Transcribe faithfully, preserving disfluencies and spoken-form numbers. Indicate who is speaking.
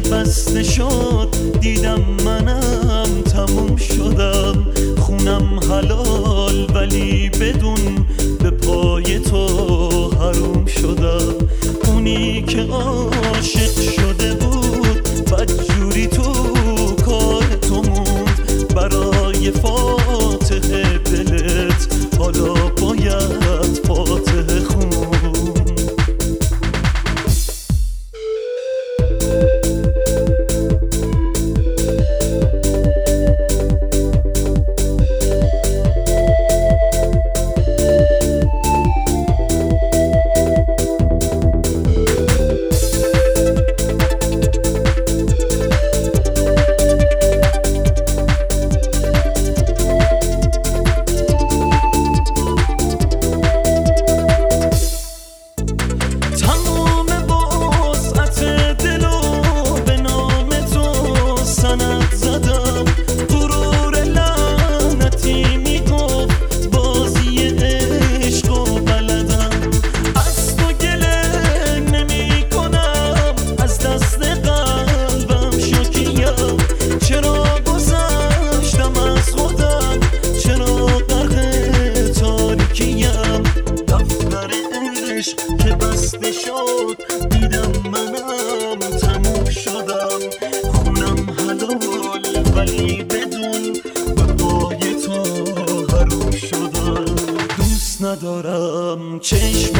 Speaker 1: بسته شد دیدم منم تموم شدم. خونم حلال ولی بدون به پای تو حروم شدم. اونی که عاشق شده بود بدجوری تو کار تو موند. برای فاتحه دلت حالا باید فاتحه خون. که بسته شد دیدم منم تموم شدم. خونم حلال ولی بدون به پای تو حروم شدم. دوست ندارم چشم